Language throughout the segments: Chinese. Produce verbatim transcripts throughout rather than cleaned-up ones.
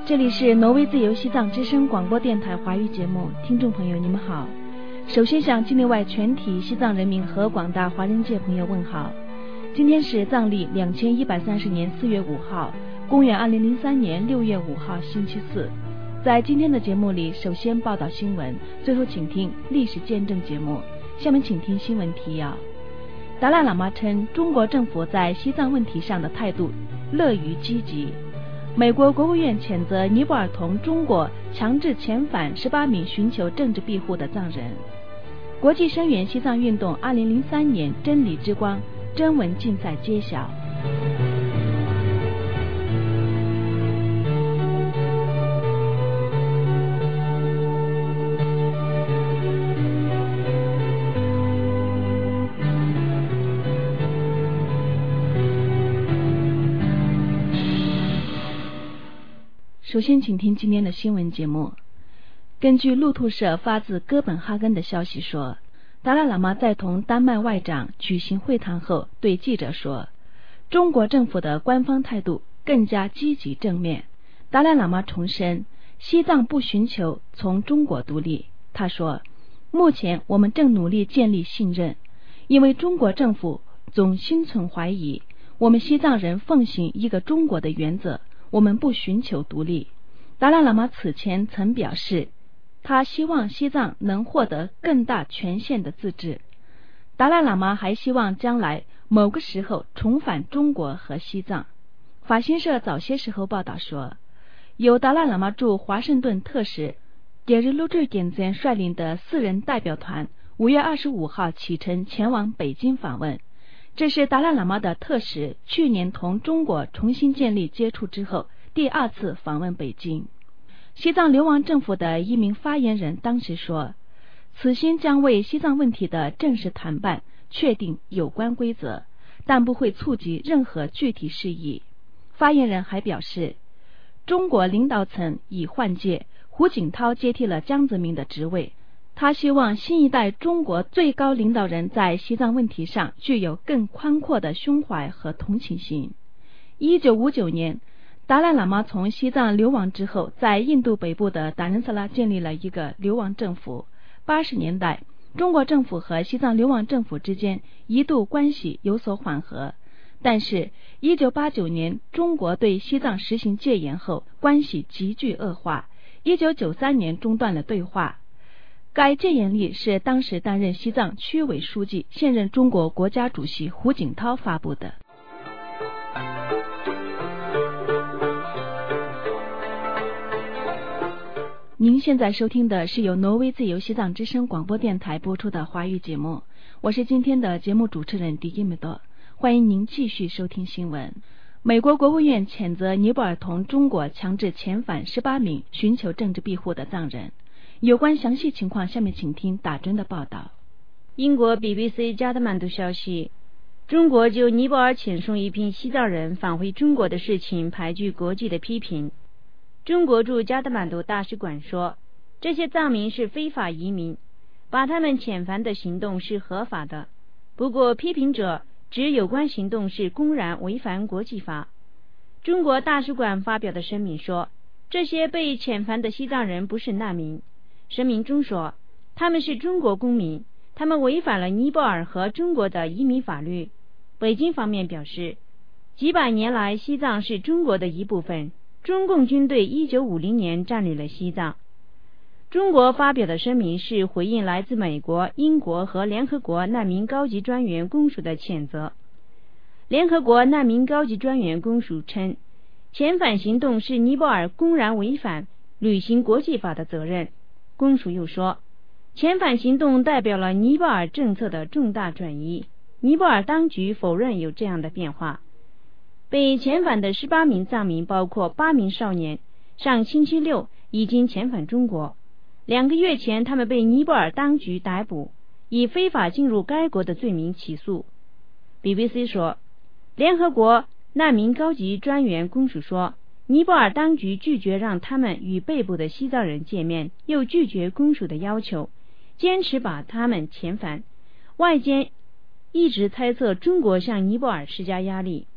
这里是挪威自由西藏之声广播电台华语节目，听众朋友你们好。首先向境内外全体西藏人民和广大华人界朋友问好。今天是藏历两千一百三十年四月五号，公元二零零三年六月五号星期四。在今天的节目里，首先报道新闻，最后请听历史见证节目。下面请听新闻提要。达赖喇嘛称，中国政府在西藏问题上的态度乐于积极。美国国务院谴责尼泊尔同中国强制遣返十八名寻求政治庇护的藏人。国际声援西藏运动二零零三年真理之光征文竞赛揭晓。首先请听今天的新闻节目。根据路透社发自哥本哈根的消息说，达赖喇嘛在同丹麦外长举行会谈后对记者说，中国政府的官方态度更加积极正面。达赖喇嘛重申，西藏不寻求从中国独立。他说，目前我们正努力建立信任，因为中国政府总心存怀疑，我们西藏人奉行一个中国的原则，我们不寻求独立。达赖喇嘛此前曾表示，他希望西藏能获得更大权限的自治。达赖喇嘛还希望将来某个时候重返中国和西藏。法新社早些时候报道说，由达赖喇嘛驻华盛顿特使杰日鲁治简赞率领的四人代表团五月二十五号启程前往北京访问。这是达赖喇嘛的特使去年同中国重新建立接触之后第二次访问北京。西藏流亡政府的一名发言人当时说，此行将为西藏问题的正式谈判确定有关规则，但不会触及任何具体事宜。发言人还表示，中国领导层已换届，胡锦涛接替了江泽民的职位。他希望新一代中国最高领导人在西藏问题上具有更宽阔的胸怀和同情心。一九五九年，达赖喇嘛从西藏流亡之后，在印度北部的达仁萨拉建立了一个流亡政府。八十年代，中国政府和西藏流亡政府之间一度关系有所缓和，但是一九八九年中国对西藏实行戒严后，关系急剧恶化。一九九三年中断了对话。该戒严令是当时担任西藏区委书记、现任中国国家主席胡锦涛发布的。您现在收听的是由挪威自由西藏之声广播电台播出的华语节目，我是今天的节目主持人迪基米多，欢迎您继续收听新闻。美国国务院谴责尼泊尔同中国强制遣返十八名寻求政治庇护的藏人。有关详细情况，下面请听打针的报道。 英国 B B C 加德满都消息，中国就尼泊尔遣送一批西藏人返回中国的事情排拒国际的批评。中国驻加德满都大使馆说，这些藏民是非法移民，把他们遣返的行动是合法的。不过批评者指有关行动是公然违反国际法。中国大使馆发表的声明说，这些被遣返的西藏人不是难民。声明中说，他们是中国公民，他们违反了尼泊尔和中国的移民法律。北京方面表示，几百年来西藏是中国的一部分，中共军队一九五零年占领了西藏。中国发表的声明是回应来自美国、英国和联合国难民高级专员公署的谴责。联合国难民高级专员公署称，遣返行动是尼泊尔公然违反履行国际法的责任。公署又说，遣返行动代表了尼泊尔政策的重大转移，尼泊尔当局否认有这样的变化。被遣返的十八名藏民包括八名少年，上星期六已经遣返中国。两个月前他们被尼泊尔当局逮捕，以非法进入该国的罪名起诉。 B B C 说，联合国难民高级专员公署说，尼泊尔当局拒绝让他们与被捕的西藏人见面，又拒绝公署的要求，坚持把他们遣返。外界一直猜测中国向尼泊尔施加压力。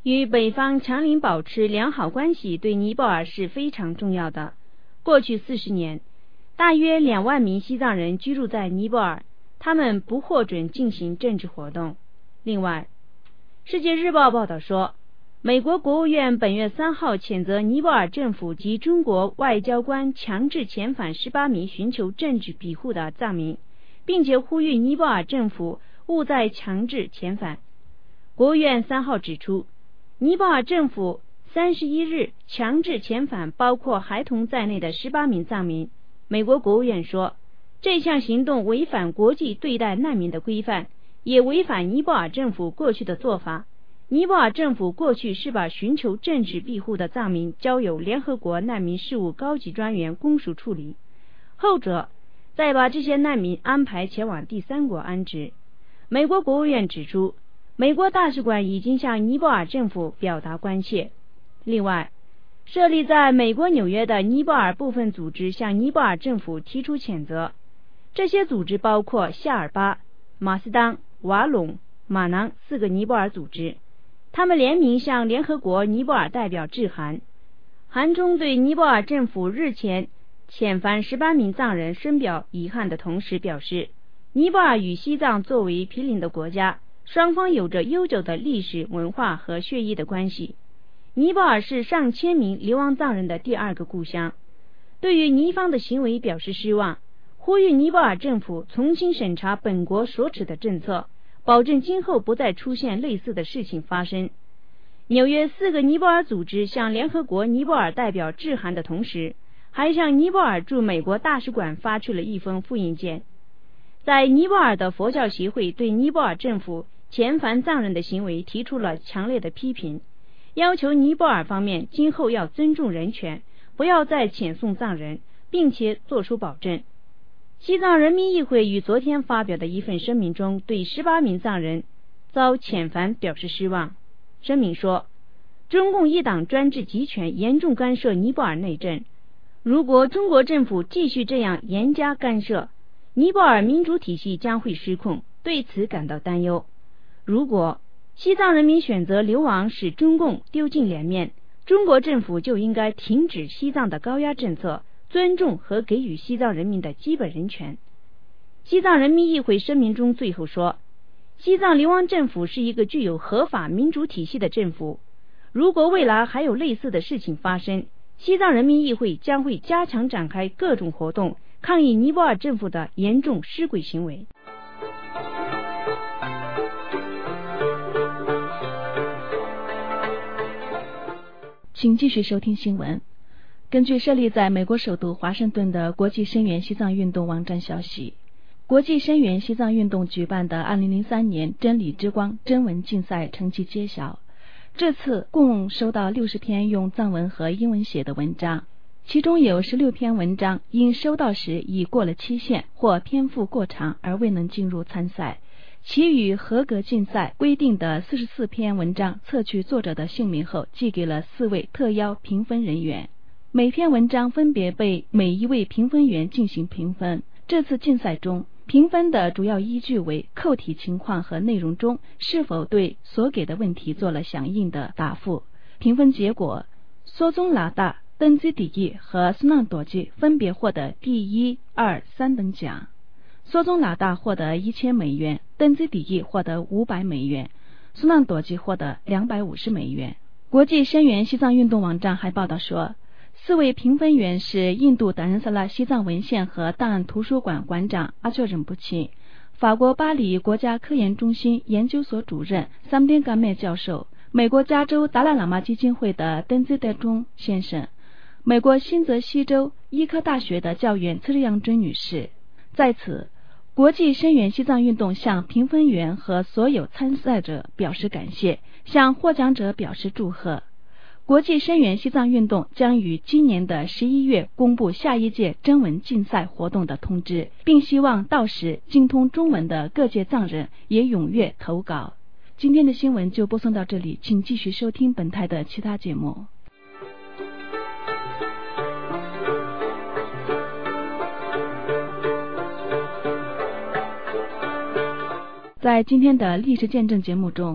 与北方强邻保持良好关系对尼泊尔是非常重要的。过去四十年，大约两万名西藏人居住在尼泊尔，他们不获准进行政治活动。另外，世界日报报道说，美国国务院本月三号谴责尼泊尔政府及中国外交官强制遣返十八名寻求政治庇护的藏民，并且呼吁尼泊尔政府勿再强制遣返。国务院三号指出，尼泊尔政府三十一日强制遣返包括孩童在内的十八名藏民。美国国务院说，这项行动违反国际对待难民的规范，也违反尼泊尔政府过去的做法。尼泊尔政府过去是把寻求政治庇护的藏民交由联合国难民事务高级专员公署处理，后者再把这些难民安排前往第三国安置。美国国务院指出，美国大使馆已经向尼泊尔政府表达关切。另外，设立在美国纽约的尼泊尔部分组织向尼泊尔政府提出谴责。这些组织包括夏尔巴、马斯当、瓦隆、马囊四个尼泊尔组织，他们联名向联合国尼泊尔代表致函，函中对尼泊尔政府日前遣返十八名藏人深表遗憾的同时表示，尼泊尔与西藏作为毗邻的国家，双方有着悠久的历史文化和血裔的关系。尼泊尔是上千名流亡藏人的第二个故乡，对于尼方的行为表示失望，呼吁尼泊尔政府重新审查本国所持的政策，保证今后不再出现类似的事情发生。纽约四个尼泊尔组织向联合国尼泊尔代表致函的同时，还向尼泊尔驻美国大使馆发出了一封复印件。在尼泊尔的佛教协会对尼泊尔政府遣返藏人的行为提出了强烈的批评，要求尼泊尔方面今后要尊重人权，不要再遣送藏人，并且作出保证。西藏人民议会于昨天发表的一份声明中对十八名藏人遭遣返表示失望。声明说，中共一党专制集权严重干涉尼泊尔内政，如果中国政府继续这样严加干涉，尼泊尔民主体系将会失控，对此感到担忧。如果西藏人民选择流亡使中共丢尽脸面，中国政府就应该停止西藏的高压政策，尊重和给予西藏人民的基本人权。西藏人民议会声明中最后说，西藏流亡政府是一个具有合法民主体系的政府，如果未来还有类似的事情发生，西藏人民议会将会加强展开各种活动，抗议尼泊尔政府的严重失轨行为。 请继续收听新闻。根据设立在美国首都华盛顿的国际声援西藏运动网站消息，国际声援西藏运动举办的二零零三年真理之光征文竞赛成绩揭晓，这次共收到六十篇用藏文和英文写的文章，其中有十六篇文章因收到时已过了期限或篇幅过长而未能进入参赛，其余合格竞赛规定的四十四篇文章测取作者的姓名后寄给了四位特邀评分人员，每篇文章分别被每一位评分员进行评分。这次竞赛中，评分的主要依据为扣题情况和内容中是否对所给的问题做了响应的答复。评分结果，梭宗拉大、登基底义和苏浪朵吉分别获得第一、二、三等奖。梭宗拉大获得一千美元，登基底义获得五百美元，苏浪朵吉获得两百五十美元。国际声援西藏运动网站还报道说，四位评分员是印度达仁萨拉西藏文献和档案图书馆馆长阿措仁布齐，法国巴黎国家科研中心研究所主任桑丁甘麦教授，美国加州达赖喇嘛基金会的登兹德中先生，美国新泽西州医科大学的教员崔日阳尊女士。在此，国际声援西藏运动向评分员和所有参赛者表示感谢，向获奖者表示祝贺。国际声援西藏运动将于今年的十一月公布下一届征文竞赛活动的通知，并希望到时精通中文的各界藏人也踊跃投稿。今天的新闻就播送到这里，请继续收听本台的其他节目。在今天的历史见证节目中，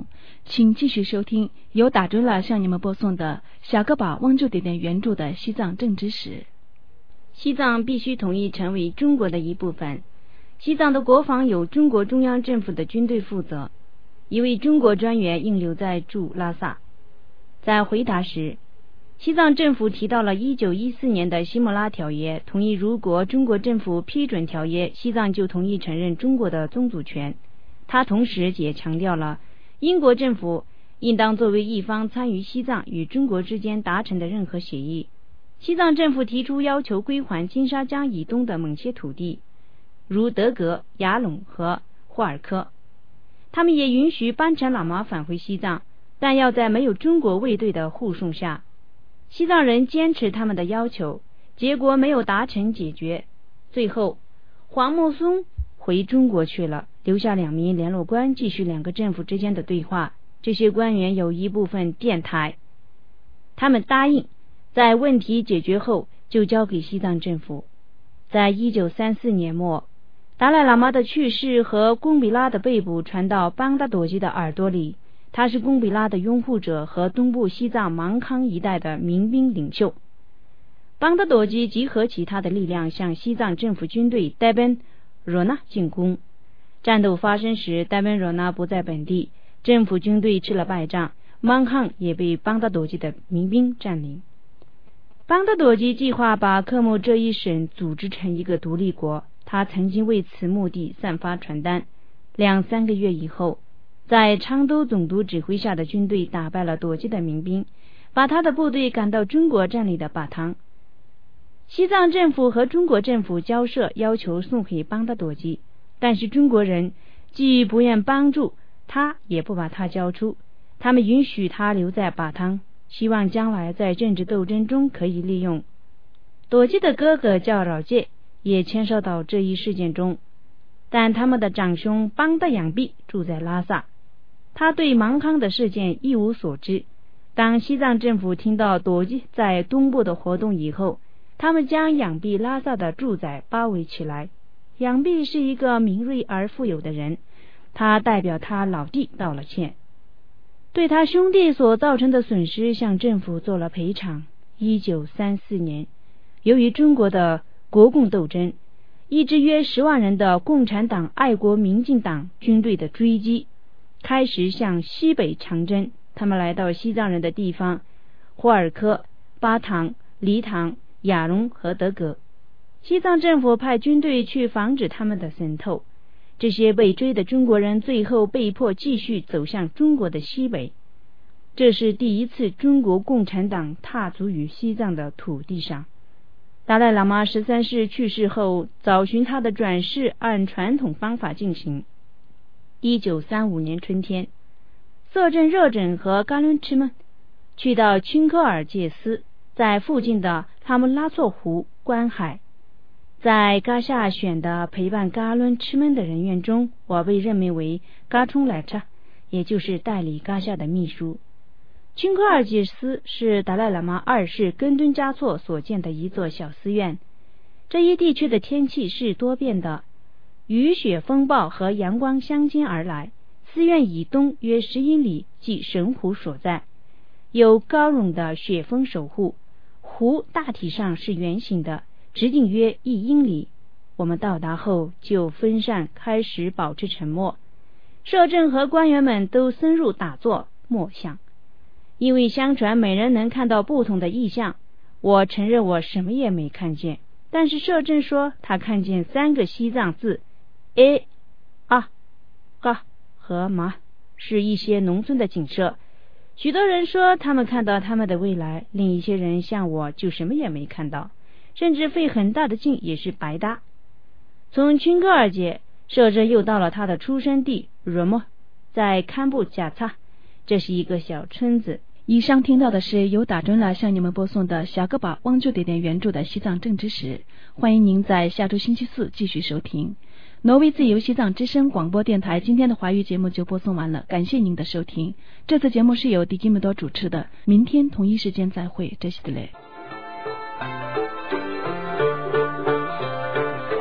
请继续收听由打针了向你们播送的小个宝汪州点点原著的西藏政治史。 西藏必须统一成为中国的一部分。西藏的国防由中国中央政府的军队负责，一位中国专员应留在驻拉萨。在回答时，西藏政府提到了一九一四年的西莫拉条约，同意如果中国政府批准条约，西藏就同意承认中国的宗主权。他同时也强调了英国政府应当作为一方参与西藏与中国之间达成的任何协议。西藏政府提出要求归还金沙江以东的某些土地，如德格、雅陇和霍尔科。他们也允许班禅喇嘛返回西藏，但要在没有中国卫队的护送下。西藏人坚持他们的要求，结果没有达成解决。最后黄木松回中国去了，留下两名联络官继续两个政府之间的对话。这些官员有一部分电台，他们答应在问题解决后就交给西藏政府。在一九三四年末，达赖喇嘛的去世和贡比拉的被捕传到邦达朵吉的耳朵里。他是贡比拉的拥护者和东部西藏芒康一带的民兵领袖。邦达朵吉集合其他的力量向西藏政府军队代本若纳进攻。战斗发生时，代本若纳不在本地，政府军队吃了败仗，芒康也被邦达朵吉的民兵占领。邦达朵吉计划把科木这一省组织成一个独立国，他曾经为此目的散发传单。两三个月以后，在昌都总督指挥下的军队打败了朵吉的民兵，把他的部队赶到中国占领的巴塘。西藏政府和中国政府交涉，要求送回邦达朵吉，但是中国人既不愿帮助他，也不把他交出。他们允许他留在巴塘，希望将来在政治斗争中可以利用。朵吉的哥哥叫饶介，也牵涉到这一事件中，但他们的长兄邦达养弼住在拉萨，他对芒康的事件一无所知。当西藏政府听到朵吉在东部的活动以后，他们将养弼拉萨的住宅包围起来。养弼是一个敏锐而富有的人，他代表他老弟道了歉，对他兄弟所造成的损失向政府做了赔偿。一九三四年，由于中国的国共斗争，一支约十万人的共产党爱国民进党军队的追击开始向西北长征。他们来到西藏人的地方霍尔科、巴塘、黎塘、雅隆和德格。西藏政府派军队去防止他们的渗透，这些被追的中国人最后被迫继续走向中国的西北。这是第一次中国共产党踏足于西藏的土地上。达赖喇嘛十三世去世后，找寻他的转世按传统方法进行。一九三五年春天，色镇热枕和噶伦赤们去到钦科尔戒司，在附近的哈木拉措湖观海。在噶夏选的陪伴噶伦赤们的人员中，我被任命为噶冲来查，也就是代理噶夏的秘书。钦科尔戒司是达赖喇嘛二世根敦嘉措所建的一座小寺院。这一地区的天气是多变的，雨雪风暴和阳光相间而来。寺院以东约十英里即神湖所在，有高耸的雪峰守护。湖大体上是圆形的，直径约一英里。我们到达后就分散，开始保持沉默。摄政和官员们都深入打坐默想，因为相传每人能看到不同的异象。我承认我什么也没看见，但是摄政说他看见三个西藏字 A、啊、嘎和麻，是一些农村的景色。许多人说他们看到他们的未来，另一些人像我就什么也没看到，甚至费很大的劲也是白搭。从钦科尔节，摄政又到了他的出生地若莫，在堪布贾擦，这是一个小村子。 以上听到的是由打针了向你们播送的小个宝汪州点点原著的西藏政治史，欢迎您在下周星期四继续收听。挪威自由西藏之声广播电台今天的华语节目就播送完了，感谢您的收听。这次节目是由迪基姆多主持的，明天同一时间再会，这是的嘞。